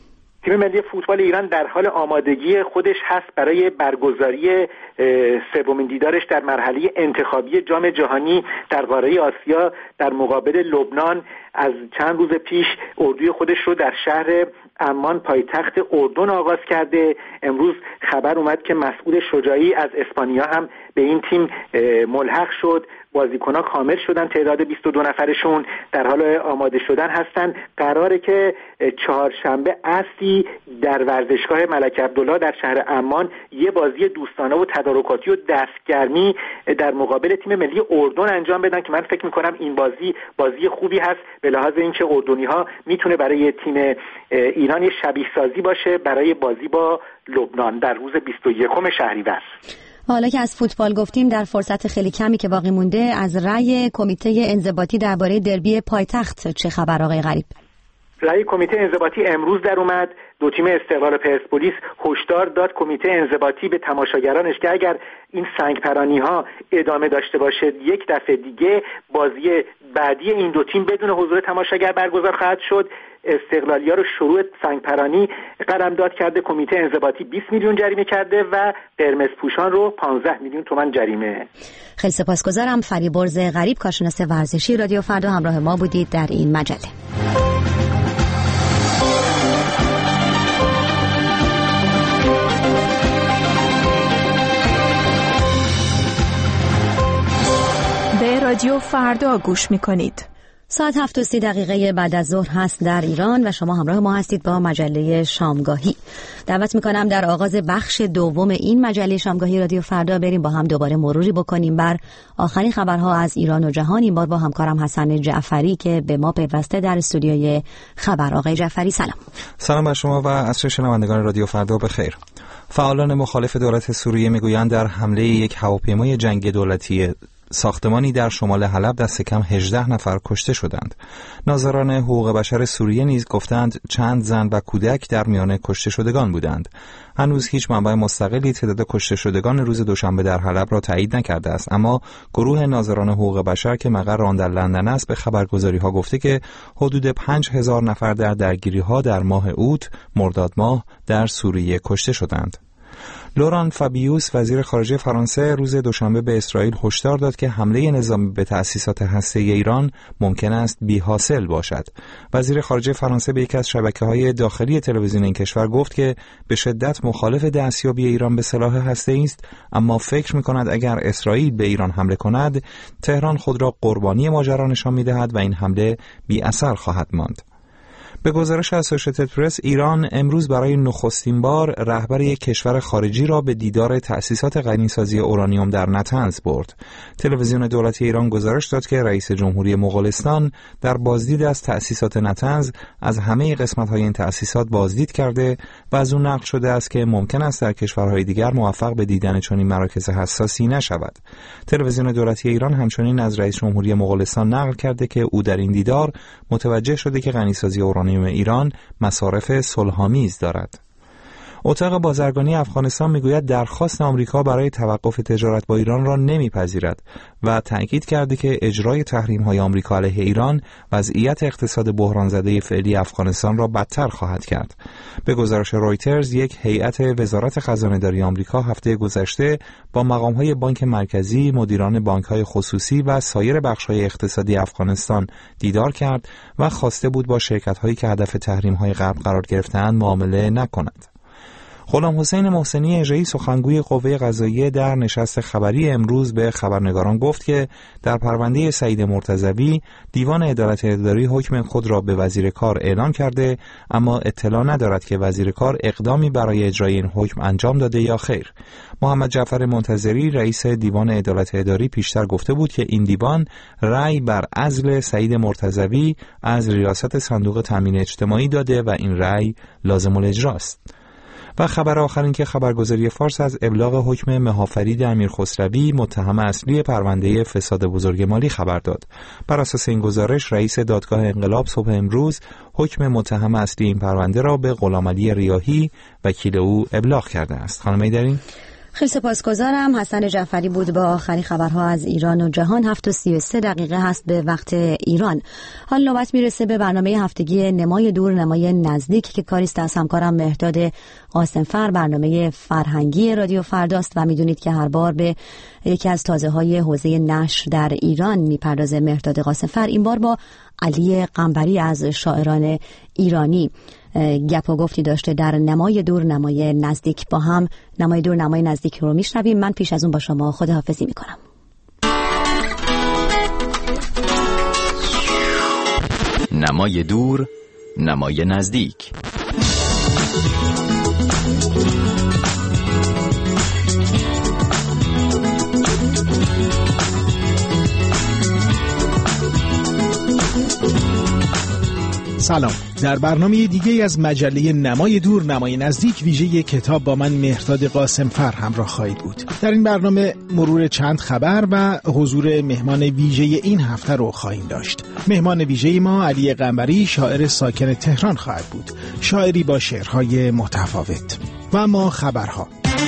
Speaker 20: تیم ملی فوتبال ایران در حال آمادگی خودش هست برای برگزاری سومین دیدارش در مرحله انتخابی جام جهانی در قاره آسیا در مقابل لبنان. از چند روز پیش اردوی خودش رو در شهر عمان پایتخت اردن آغاز کرده. امروز خبر اومد که مسعود شجاعی از اسپانیا هم به این تیم ملحق شد. بازیکن‌ها کامل شدن، تعداد بیست و دو نفرشون در حال آماده شدن هستن. قراره که چهارشنبه عصری در ورزشگاه ملک عبدالله در شهر عمان یه بازی دوستانه و تدارکاتی و دستگرمی در مقابل تیم ملی اردن انجام بدن که من فکر می‌کنم این بازی بازی خوبی هست به لحاظ اینکه اردنی‌ها میتونه برای تیم ایران یه شبیه سازی باشه برای بازی با لبنان در روز بیست و یکم شهریور.
Speaker 1: حالا که از فوتبال گفتیم، در فرصت خیلی کمی که باقی مونده از رأی کمیته انضباطی درباره دربی پایتخت چه خبر آقای غریب؟
Speaker 20: رأی کمیته انضباطی امروز در اومد. دو تیم استقلال و پرسپولیس هشدار داد کمیته انضباطی به تماشاگرانش که اگر این سنگپرانی ها ادامه داشته باشه یک دفعه دیگه بازی بعدی این دو تیم بدون حضور تماشاگر برگزار خواهد شد. استقلالیا رو شروع سنگپرانی قلمداد کرده. کمیته انضباطی بیست میلیون جریمه کرده و قرمز پوشان رو پانزده میلیون تومان جریمه.
Speaker 1: خیلی سپاسگزارم. فریبرز غریب، کارشناس ورزشی رادیو فردا، همراه ما بودید در این مجله.
Speaker 14: به رادیو فردا گوش میکنید.
Speaker 1: ساعت هفت و سی دقیقه بعد از ظهر هست در ایران و شما همراه ما هستید با مجله شامگاهی. دعوت میکنم در آغاز بخش دوم این مجله شامگاهی رادیو فردا بریم با هم دوباره مروری بکنیم بر آخرین خبرها از ایران و جهان، این بار با همکارم حسن جعفری که به ما پیوسته در استودیوی خبر. آقای جعفری سلام.
Speaker 21: سلام بر شما و عصر شنوندگان رادیو فردا بخیر. فعالان مخالف دولت سوریه میگویند در حمله یک هواپیمای جنگی دولتی ساختمانی در شمال حلب دست کم هجده نفر کشته شدند. ناظران حقوق بشر سوریه نیز گفتند چند زن و کودک در میان کشته شدگان بودند. هنوز هیچ منبع مستقلی تعداد کشته شدگان روز دوشنبه در حلب را تایید نکرده است، اما گروه ناظران حقوق بشر که مقر آن در لندن است به خبرگزاری‌ها گفته که حدود پنج هزار نفر در درگیری‌ها در ماه اوت مرداد ماه در سوریه کشته شدند. لوران فابیوس وزیر خارجه فرانسه روز دوشنبه به اسرائیل هشدار داد که حمله نظامی به تأسیسات هسته‌ای ایران ممکن است بی‌حاصل باشد. وزیر خارجه فرانسه به یکی از شبکه‌های داخلی تلویزیون این کشور گفت که به شدت مخالف دستیابی ایران به سلاح هسته‌ای است، اما فکر می‌کند اگر اسرائیل به ایران حمله کند، تهران خود را قربانی ماجرا نشان می‌دهد و این حمله بی‌اثر خواهد ماند. به گزارش اسوشیتد پرس، ایران امروز برای نخستین بار رهبر یک کشور خارجی را به دیدار تأسیسات غنیسازی اورانیوم در نطنز برد. تلویزیون دولتی ایران گزارش داد که رئیس جمهوری مغولستان در بازدید از تأسیسات نطنز از همه قسمت‌های این تأسیسات بازدید کرده و از اون نقل شده است که ممکن است در کشورهای دیگر موفق به دیدن چنین مراکز حساسی نشود. تلویزیون دولتی ایران همچنین از رئیس جمهوری مغولستان نقل کرده که او در این دیدار متوجه شده که غنیسازی اورانیوم ایران مصارف صلح‌آمیز دارد. اتاق بازرگانی افغانستان میگوید درخواست آمریکا برای توقف تجارت با ایران را نمیپذیرد و تأکید کرده که اجرای تحریم‌های آمریکا علیه ایران وضعیت اقتصاد بحران زده فعلی افغانستان را بدتر خواهد کرد. به گزارش رویترز، یک هیئت وزارت خزانه‌داری آمریکا هفته گذشته با مقام‌های بانک مرکزی، مدیران بانک‌های خصوصی و سایر بخش‌های اقتصادی افغانستان دیدار کرد و خواسته بود با شرکت‌هایی که هدف تحریم‌های غرب قرار گرفته‌اند معامله نکند. غلام حسین محسنی اژه‌ای سخنگوی قوه قضاییه در نشست خبری امروز به خبرنگاران گفت که در پرونده سعید مرتضوی دیوان عدالت اداری حکم خود را به وزیر کار اعلام کرده، اما اطلاع ندارد که وزیر کار اقدامی برای اجرای این حکم انجام داده یا خیر. محمد جعفر منتظری رئیس دیوان عدالت اداری پیشتر گفته بود که این دیوان رأی بر عزل سعید مرتضوی از ریاست صندوق تامین اجتماعی داده و این رأی لازم الاجراست. و خبر آخر این که خبرگزاری فارس از ابلاغ حکم مهافرید امیر خسروی متهم اصلی پرونده فساد بزرگ مالی خبر داد. بر اساس این گزارش رئیس دادگاه انقلاب صبح امروز حکم متهم اصلی این پرونده را به غلامعلی ریاحی وکیل او ابلاغ کرده است. خانم ایدری؟
Speaker 1: خیلی سپاسگزارم. حسن جعفری بود با آخرین خبرها از ایران و جهان. هفت و سی و سه دقیقه هست به وقت ایران. حال نوبت میرسه به برنامه هفتگی نمای دور نمای نزدیک که کاریست از همکارم مهرداد قاسمفر. برنامه فرهنگی رادیو فرداست و میدونید که هر بار به یکی از تازه های حوزه نشر در ایران میپردازه مهرداد قاسمفر. این بار با علی قنبری از شاعران ایرانی گپ و گفتی داشته در نمای دور نمای نزدیک. با هم نمای دور نمای نزدیک رو میشنویم. من پیش از اون با شما خداحافظی میکنم.
Speaker 2: نمای دور نمای نزدیک.
Speaker 22: سلام. در برنامه دیگه از مجله نمای دور نمای نزدیک ویژه کتاب با من مهرداد قاسمفر همراه خواهید بود. در این برنامه مرور چند خبر و حضور مهمان ویژه این هفته رو خواهیم داشت. مهمان ویژه ما علی قنبری شاعر ساکن تهران خواهد بود. شاعری با شعرهای متفاوت. و اما خبرها.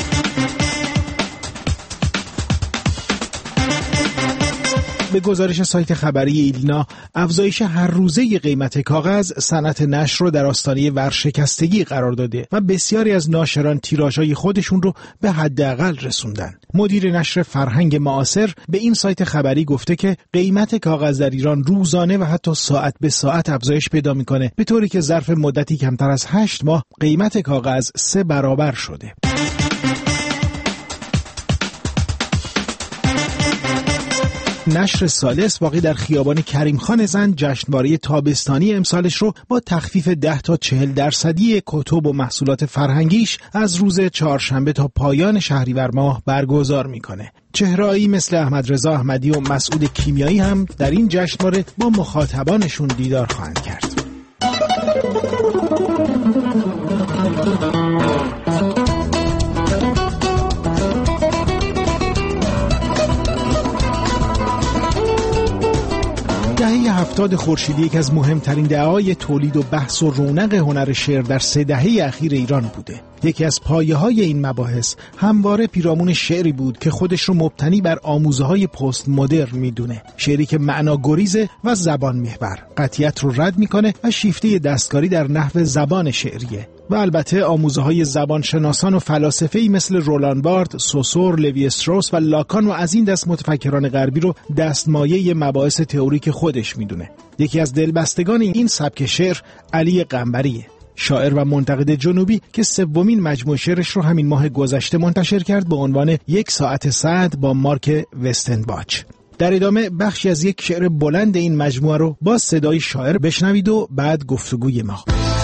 Speaker 22: به گزارش سایت خبری ایلنا، افزایش هر روزه قیمت کاغذ صنعت نشر رو در آستانه ورشکستگی قرار داده و بسیاری از ناشران تیراژهای خودشون رو به حداقل رسوندن. مدیر نشر فرهنگ معاصر به این سایت خبری گفته که قیمت کاغذ در ایران روزانه و حتی ساعت به ساعت افزایش پیدا میکنه، به طوری که ظرف مدتی کمتر از هشت ماه قیمت کاغذ سه برابر شده. نشر ثالث واقع در خیابان کریم خان زند جشنواره تابستانی امسالش رو با تخفیف ده تا چهل درصدی کتب و محصولات فرهنگیش از روز چهارشنبه تا پایان شهریور ماه برگزار میکنه. چهره‌ای مثل احمد رضا احمدی و مسعود کیمیایی هم در این جشنواره با مخاطبانشون دیدار خواهند کرد. دهه هفتاد خورشیدی یک از مهمترین دعای تولید و بحث و رونق هنر شعر در سه دهه اخیر ایران بوده. یکی از پایه‌های این مباحث همواره پیرامون شعری بود که خودش رو مبتنی بر آموزه‌های پست مدرن میدونه. شعری که معنا گریزه و زبان محور، قطعیت رو رد میکنه و شیفته دستکاری در نحو زبان شعریه. و البته آموزه‌های زبانشناسان و فلاسفه‌ای مثل رولان بارت، سوسور، لوی استروس و لاکان و از این دست متفکران غربی رو دستمایه مباحث تئوریک خودش میدونه. یکی از دلبستگان این سبک شعر علی قنبریه، شاعر و منتقد جنوبی که سومین مجموعه شعرش رو همین ماه گذشته منتشر کرد با عنوان یک ساعت سعد با مارک وستنباچ. در ادامه بخشی از یک شعر بلند این مجموعه رو با صدای شاعر بشنوید و بعد گفتگوی ما.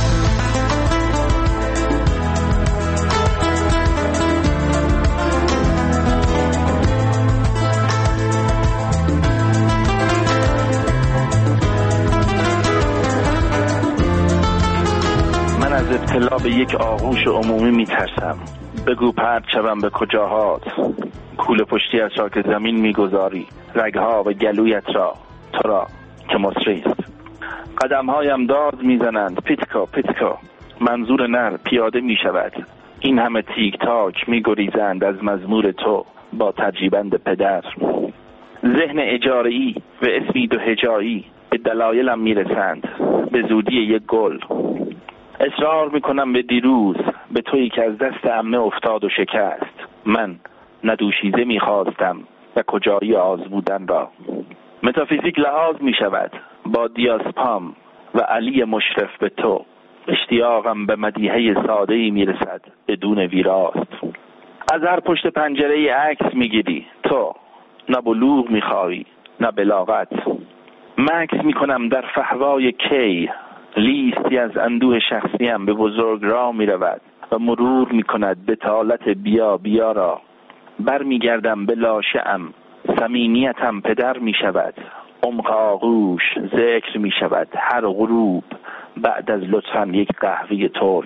Speaker 23: ابتلا به یک آغوش عمومی میترسم. بگو پرد شوم به کجاهات، کوله پشتی از خاک زمین میگذاری، رگها و گلویت را تو را که مصری است. قدمهایم داد میزنند پیتکا پیتکا، منظور نر پیاده میشود. این همه تیک تاک میگریزند از مزمور تو با ترجیبند پدر. ذهن اجاره‌ای و اسمی دو هجایی به دلایلم میرسند، به زودی یک گل. اصرار میکنم به دیروز، به تویی که از دست عمه افتاد و شکست. من ندوشیزه میخواستم و کجایی آزمودن را. متافیزیک لحاظ میشود با دیاسپام و علی مشرف به تو. اشتیاقم به مدیحه ساده‌ای میرسد بدون ویراست. از هر پشت پنجره عکس میگیری تو، نه بلوغ میخواهی نه بلاغت. مکس میکنم در فحوای کی، لیستی از اندوه شخصیم به بزرگ راه می رود و مرور می کند به طالت بیا بیا را. بر می گردم به لاشه‌ام، صمیمیتم پدر می شود. عمق آغوش ذکر می شود هر غروب، بعد از لطفاً یک قهوه ترک.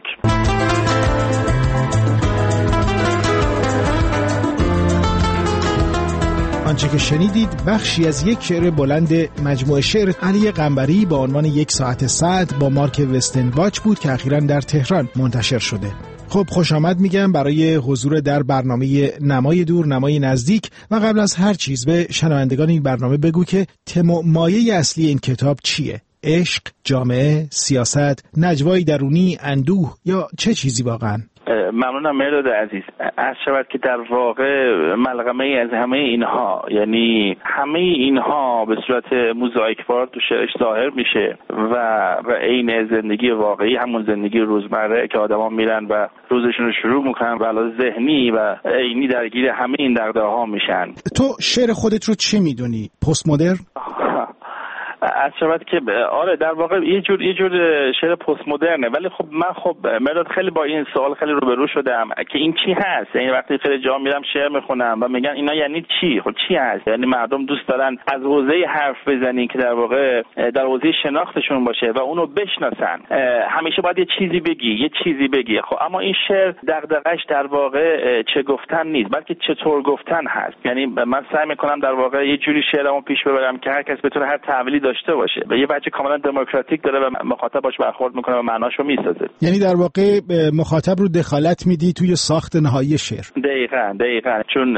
Speaker 22: آنچه که شنیدید بخشی از یک شعر بلند مجموعه شعر علی قنبری با عنوان یک ساعت سعد با مارک وستنباچ بود که اخیراً در تهران منتشر شده. خب خوش آمد میگم برای حضور در برنامه نمای دور نمای نزدیک و قبل از هر چیز به شنوندگان این برنامه بگو که تم و مایه اصلی این کتاب چیه؟ عشق، جامعه، سیاست، نجوای درونی، اندوه یا چه چیزی واقعا؟
Speaker 23: ممنونم مرداد عزیز. عرض شود که در واقع ملغمه از همه اینها، یعنی همه اینها به صورت موزاییک‌وار تو شعرش ظاهر میشه و و عین زندگی واقعی، همون زندگی روزمره که آدما میرن و روزشون رو شروع میکنن و علاوه ذهنی و عینی درگیر همه این دغدغه‌ها میشن.
Speaker 22: تو شعر خودت رو چی میدونی؟ پست مدرن؟
Speaker 23: از شود که آره در واقع یه جور یه جور شعر پست مدرنه، ولی خب من خب مرداد خیلی با این سوال خیلی روبرو شدم که این چی هست. یعنی وقتی خیلی جا میرم شعر میخونم و میگن اینا یعنی چی؟ خب چی هست؟ یعنی مردم دوست دارن از حوزه حرف بزنین که در واقع در حوزه شناختشون باشه و اونو بشناسن. همیشه باید یه چیزی بگی، یه چیزی بگی. خب اما این شعر دغدغه‌اش در واقع چه گفتن نیست، بلکه چطور گفتن هست. یعنی من سعی میکنم در واقع یه جوری شعرمو پیش ببرم که هر کس بتونه هر تعبیری داشته باشه و یه بچه کاملا دموکراتیک داره و مخاطب باش برخورد میکنه و معناشو میسازه.
Speaker 22: یعنی در واقع مخاطب رو دخالت میدی توی ساخت نهایی شعر.
Speaker 23: دقیقاً دقیقاً چون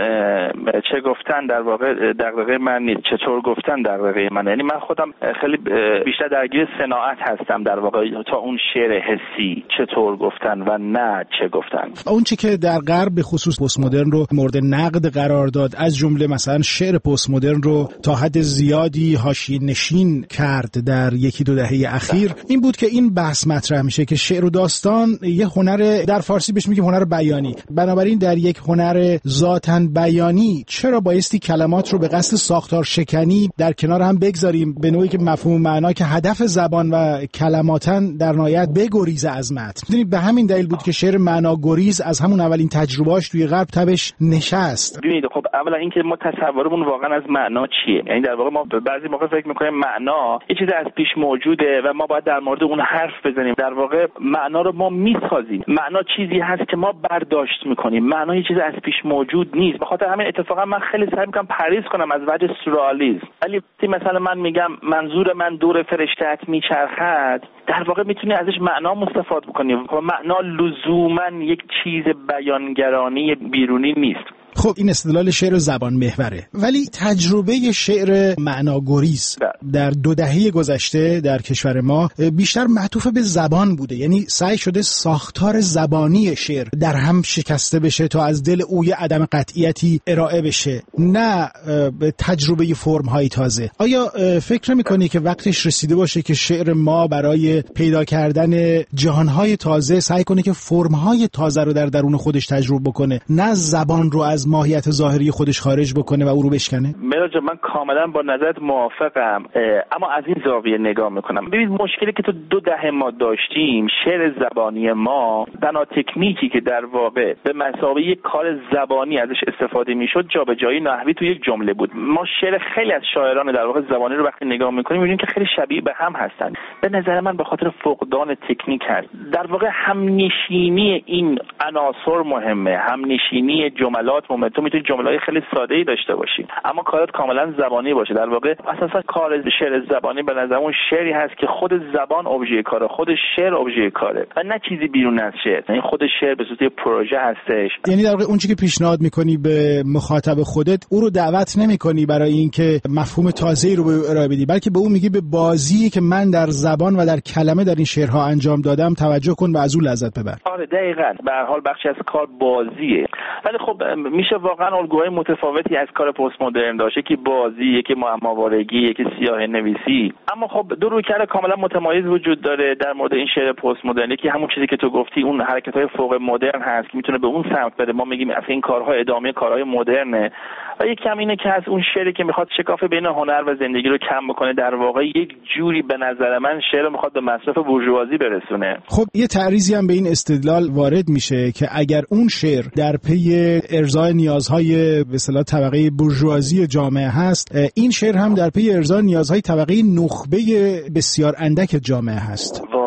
Speaker 23: چه گفتن در واقع دغدغه من نیست، چطور گفتن دغدغه منه. یعنی من خودم خیلی بیشتر درگیر صناعت هستم در واقع تا اون شعر حسی، چطور گفتن و نه چه گفتن.
Speaker 22: اون چی که در غرب به خصوص پست مدرن رو مورد نقد قرار داد، از جمله مثلا شعر پست مدرن رو تا حد زیادی حاشیه نشین کرد در یکی دو دهه اخیر، این بود که این بحث مطرح میشه که شعر و داستان یه هنر، در فارسی بهش میگیم هنر بیانی. بنابراین در یک هنر ذاتاً بیانی چرا بایستی کلمات رو به قصد ساختار شکنی در کنار هم بگذاریم، به نوعی که مفهوم معنا که هدف زبان و کلماتن در نهایت بگریزه از متن. میدونید به همین دلیل بود که شعر معنا گریز از همون اولین تجربهاش توی غرب تبش نشست.
Speaker 23: ببینید خب اولا اینکه ما تصورمون واقعا از معنا چیه، یعنی در واقع ما بعضی موقع فکر میکنیم معنا یه چیز از پیش موجوده و ما باید در مورد اون حرف بزنیم. در واقع معنا رو ما میسازیم. معنا چیزی هست که ما برداشت میکنیم. معنا یه چیز از پیش موجود نیست. بخاطر همین اتفاقا من خیلی سعی میکنم پرهیز کنم از وجه سورئالیسم. ولی مثلا من میگم منظور من دور فرشته‌ات میچرخد، در واقع میتونی ازش معنا مستفاد بکنی. معنا لزوما یک چیز بیانگرانی بیرونی نیست.
Speaker 22: خب این استدلال شعر زبان محوره، ولی تجربه شعر معناگریز در دو دهه گذشته در کشور ما بیشتر معطوف به زبان بوده. یعنی سعی شده ساختار زبانی شعر در هم شکسته بشه تا از دل او عدم قطعیتی ارائه بشه، نه تجربه فرم‌های تازه. آیا فکر می‌کنی که وقتش رسیده باشه که شعر ما برای پیدا کردن جهان‌های تازه سعی کنه که فرم‌های تازه رو در درون خودش تجربه بکنه، نه زبان رو از ماهیت ظاهری خودش خارج بکنه و او رو بشکنه؟
Speaker 23: مهراد جان من کاملا با نظرت موافقم، اما از این زاویه نگاه میکنم. ببین مشکلی که تو دو دهه ما داشتیم، شعر زبانی ما بنا تکنیکی که در واقع به مثابه یک کار زبانی ازش استفاده میشد جابجایی نحوی تو یک جمله بود. ما شعر خیلی از شاعران در واقع زبانی رو وقتی نگاه میکنیم میبینیم که خیلی شبیه به هم هستن. به نظر من به خاطر فقدان تکنیک هست. در واقع همنشینی این عناصر مهمه، همنشینی جملات مهمه. تو میتونی جمله‌های خیلی ساده‌ای داشته باشی اما کارت کاملا زبانی باشه. در واقع اساسا کار شعر زبانی به نظر اون شعری هست که خود زبان ابژه کاره، خود شعر ابژه کاره و نه چیزی بیرون از شعر. یعنی خود شعر به صورت پروژه هستش.
Speaker 22: یعنی در واقع اون چیزی که پیشنهاد می‌کنی به مخاطب خودت، او رو دعوت نمی‌کنی برای اینکه مفهوم تازه‌ای رو به ارائه بدی، بلکه به اون میگی به بازی که من در زبان و در کلمه در این شعرها انجام دادم توجه کن و از اون لذت ببر.
Speaker 23: آره دقیقاً. به هر حال بخشی از کار بازیه. ولی خب میشه واقعا الگوهای متفاوتی از کار پست مدرن داشته که بازی، یکی معماوارگی، یکی سیاهه نویسی. اما خب دو رویکرد کاملا متمایز وجود داره در مورد این شعر پست مدرن. یکی همون چیزی که تو گفتی، اون حرکت‌های فوق مدرن هست که میتونه به اون سمت بره. ما میگیم اصلا این کارها ادامه کارهای مدرنه. و یک کم اینه که از اون شعری که میخواد شکاف بین هنر و زندگی رو کم بکنه، در واقع یک جوری به نظر من شعر میخواد به مصرف بورژوازی برسونه.
Speaker 22: خب یه تعریضی هم به این استدلال وارد میشه که اگر اون شعر در پی ارضای نیازهای به اصطلاح طبقه بورژوازی جامعه هست، این شعر هم در پی ارضای نیازهای طبقه نخبه بسیار اندک جامعه هست.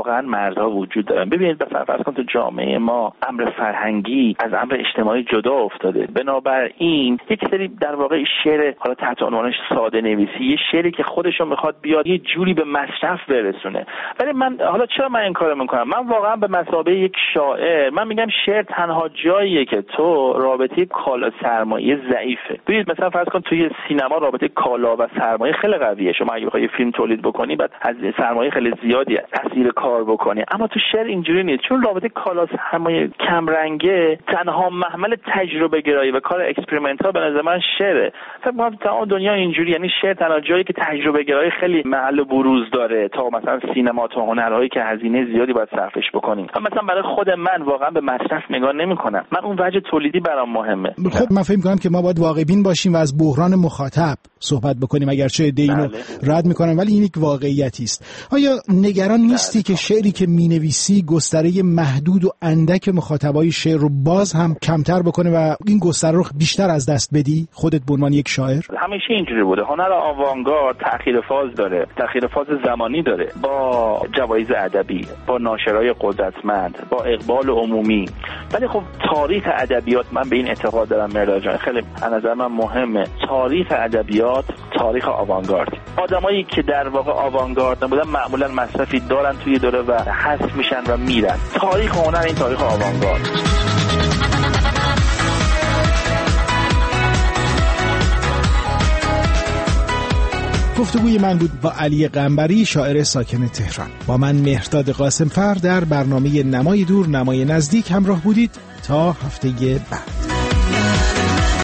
Speaker 23: واقعا مرزها وجود دارن. ببینید مثلا فرض کن تو جامعه ما امر فرهنگی از امر اجتماعی جدا افتاده، بنابراین یک سری در واقع شعر حالا تحت عنوانش ساده نویسی، یه شعری که خودشو میخواد بیاد یه جوری به مصرف برسونه. ولی من حالا چرا من این کارو میکنم؟ من واقعا به مثابه یک شاعر من میگم شعر تنها جاییه که تو رابطه کالا سرمایه ضعیفه. ببینید مثلا فرض کن توی سینما رابطه کالا و سرمایه خیلی قویه. شما اگه بخوای فیلم تولید بکنی بعد از سرمایه خیلی زیادی اسیر کار بکنی، اما تو شعر اینجوری نیست، چون رابطه کالا سرمایه کم رنگه. تنها محمل تجربه گرایی و کار اکسپریمنتال به نظر من شعره. فکر می‌کنم تمام دنیا اینجوری، یعنی شعر تنها جایی که تجربه گرایی خیلی محل بروز داره تا مثلا سینما تا هنرهایی که هزینه زیادی باید صرفش بکنیم. مثلا برای خود من واقعا به مصرف نگاه نمی‌کنم. من اون وجه تولیدی برام مهمه.
Speaker 22: خب من فکر می‌کنم که ما باید واقع بین باشیم و از بحران مخاطب صحبت بکنیم، اگرچه ایده اینو رد می‌کنم ولی این یک واقعیتی است. آیا نگران نیستی که شعری که می‌نویسی گستره محدود و اندک مخاطبای شعر رو باز هم کمتر بکنه و این گستره رو بیشتر از دست بدی خودت به عنوان یک شاعر؟
Speaker 23: همیشه اینجوری بوده. هنر آوانگارد تأخیر فاز داره، تأخیر فاز زمانی داره، با جوایز ادبی، با ناشرای قدرتمند، با اقبال عمومی. ولی خب تاریخ ادبیات، من به این اعتقاد دارم مرداد جان، خیلی از نظر من مهمه. تاریخ ادبیات تاریخ آوانگارد. آدمایی که در واقع آوانگارد نبودن معمولا مصرفی دارن توی دوره و حذف میشن و میرن. تاریخ هنر این تاریخ آوانگارد.
Speaker 22: گفتگوی من بود با علی قنبری، شاعر ساکن تهران. با من مهرداد قاسمفر در برنامه نمای دور نمای نزدیک همراه بودید. تا هفته بعد.